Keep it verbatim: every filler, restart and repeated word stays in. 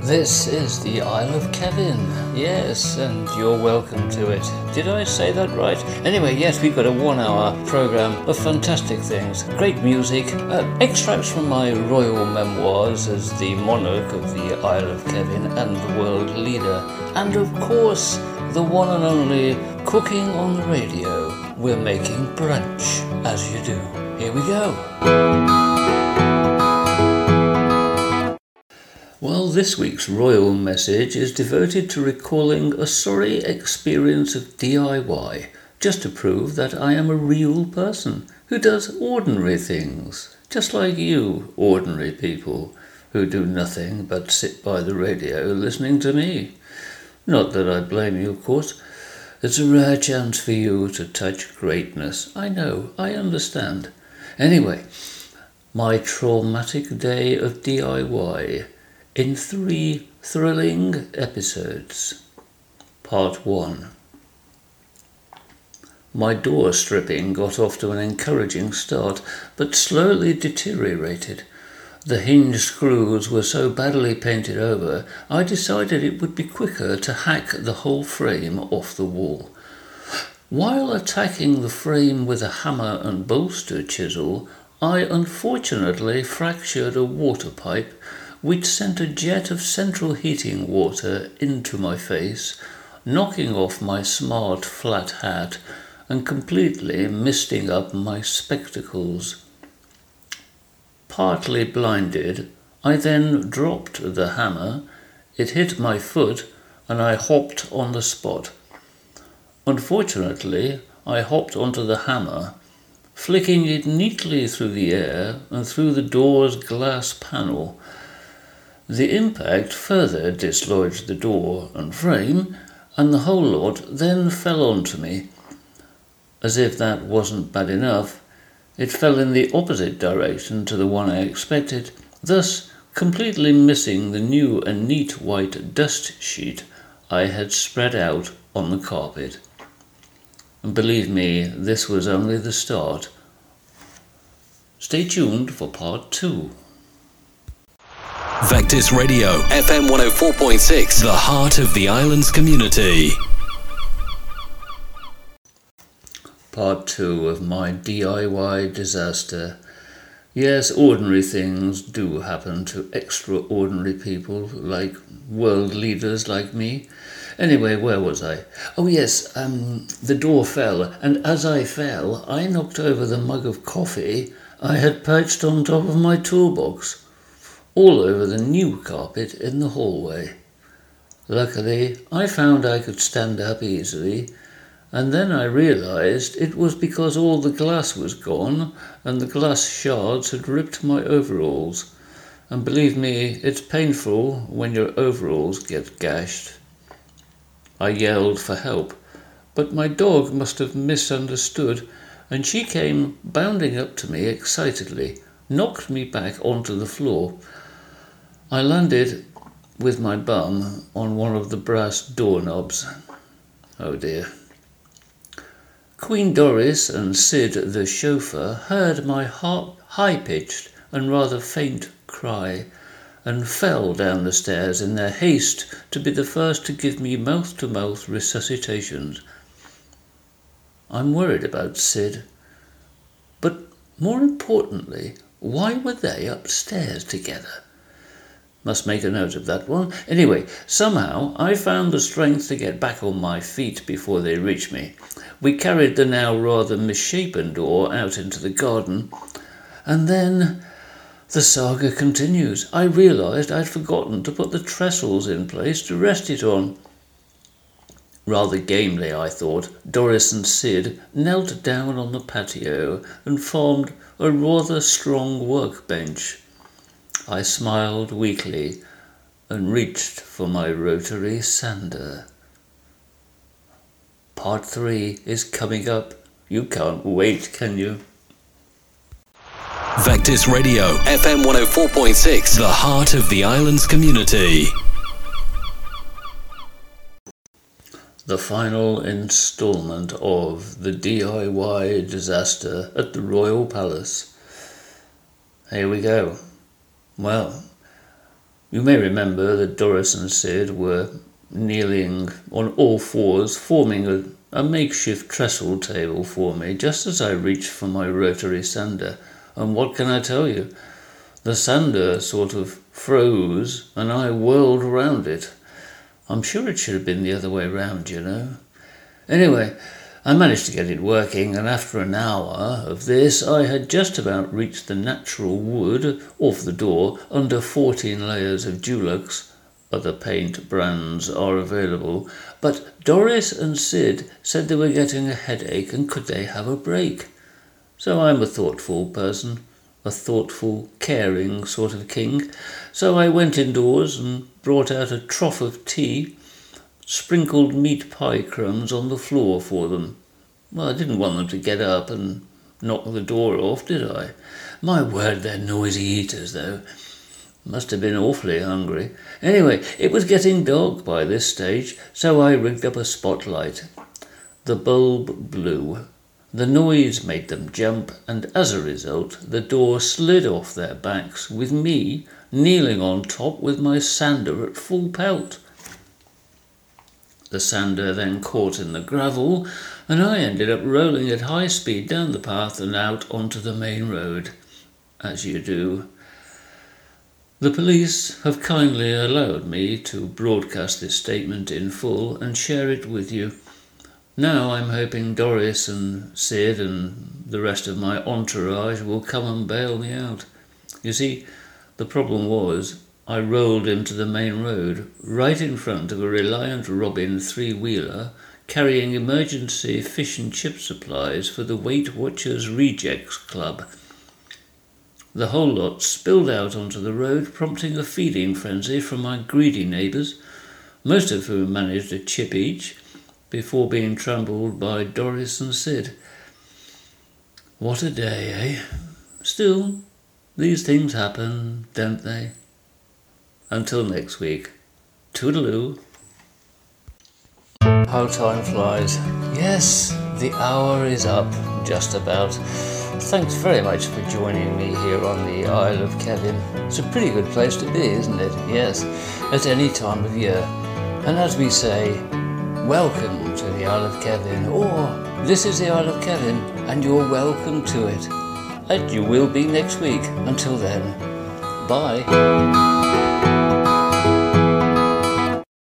This is the Isle of Kevin, yes, and you're welcome to it. Did I say that right? Anyway, yes, we've got a one-hour program of fantastic things, great music, uh, extracts from my royal memoirs as the monarch of the Isle of Kevin and the world leader, and of course, the one and only cooking on the radio. We're making brunch, as you do. Here we go. Well, this week's royal message is devoted to recalling a sorry experience of D I Y, just to prove that I am a real person who does ordinary things, just like you ordinary people who do nothing but sit by the radio listening to me. Not that I blame you, of course. It's a rare chance for you to touch greatness. I know, I understand. Anyway, my traumatic day of D I Y in three thrilling episodes. Part one. My door stripping got off to an encouraging start, but slowly deteriorated. The hinge screws were so badly painted over, I decided it would be quicker to hack the whole frame off the wall. While attacking the frame with a hammer and bolster chisel, I unfortunately fractured a water pipe which sent a jet of central heating water into my face, knocking off my smart flat hat and completely misting up my spectacles. Partly blinded, I then dropped the hammer, it hit my foot, and I hopped on the spot. Unfortunately, I hopped onto the hammer, flicking it neatly through the air and through the door's glass panel. The impact further dislodged the door and frame, and the whole lot then fell onto me. As if that wasn't bad enough, it fell in the opposite direction to the one I expected, thus completely missing the new and neat white dust sheet I had spread out on the carpet. And believe me, this was only the start. Stay tuned for part two. Vectis Radio, F M one oh four point six, the heart of the island's community. Part two of my D I Y disaster. Yes, ordinary things do happen to extraordinary people, like world leaders like me. Anyway, where was I? Oh yes, um, the door fell, and as I fell, I knocked over the mug of coffee I had perched on top of my toolbox, all over the new carpet in the hallway. Luckily, I found I could stand up easily, and then I realized it was because all the glass was gone and the glass shards had ripped my overalls. And believe me, it's painful when your overalls get gashed. I yelled for help, but my dog must have misunderstood, and she came bounding up to me excitedly, knocked me back onto the floor. I landed with my bum on one of the brass doorknobs. Oh dear. Queen Doris and Sid the chauffeur heard my high-pitched and rather faint cry and fell down the stairs in their haste to be the first to give me mouth-to-mouth resuscitations. I'm worried about Sid, but more importantly, why were they upstairs together? Must make a note of that one. Anyway, somehow I found the strength to get back on my feet before they reached me. We carried the now rather misshapen door out into the garden, and then the saga continues. I realized I'd forgotten to put the trestles in place to rest it on. Rather gamely, I thought, Doris and Sid knelt down on the patio and formed a rather strong workbench. I smiled weakly and reached for my rotary sander. Part three is coming up. You can't wait, can you? Vectis Radio, F M one oh four point six, the heart of the island's community. The final instalment of the D I Y disaster at the Royal Palace. Here we go. Well, You may remember that Doris and Sid were kneeling on all fours, forming a, a makeshift trestle table for me, just as I reached for my rotary sander. And what can I tell you? The sander sort of froze, and I whirled around it. I'm sure it should have been the other way round, you know. Anyway, I managed to get it working, and after an hour of this, I had just about reached the natural wood off the door under fourteen layers of Dulux. Other paint brands are available, but Doris and Sid said they were getting a headache and could they have a break. So I'm a thoughtful person, a thoughtful, caring sort of king. So I went indoors and brought out a trough of tea, sprinkled meat pie crumbs on the floor for them. Well, I didn't want them to get up and knock the door off, did I? My word, they're noisy eaters, though. Must have been awfully hungry. Anyway, it was getting dark by this stage, so I rigged up a spotlight. The bulb blew. The noise made them jump, and as a result, the door slid off their backs, with me kneeling on top with my sander at full pelt. The sander then caught in the gravel, and I ended up rolling at high speed down the path and out onto the main road, as you do. The police have kindly allowed me to broadcast this statement in full and share it with you. Now I'm hoping Doris and Sid and the rest of my entourage will come and bail me out. You see, the problem was I rolled into the main road, right in front of a Reliant Robin three-wheeler carrying emergency fish and chip supplies for the Weight Watchers Rejects Club. The whole lot spilled out onto the road, prompting a feeding frenzy from my greedy neighbours, most of whom managed a chip each, before being trampled by Doris and Sid. What a day, eh? Still, these things happen, don't they? Until next week, toodaloo. How time flies. Yes, the hour is up, just about. Thanks very much for joining me here on the Isle of Kevin. It's a pretty good place to be, isn't it? Yes, at any time of year. And as we say, welcome to the Isle of Kevin, or this is the Isle of Kevin, and you're welcome to it. And you will be next week. Until then, bye.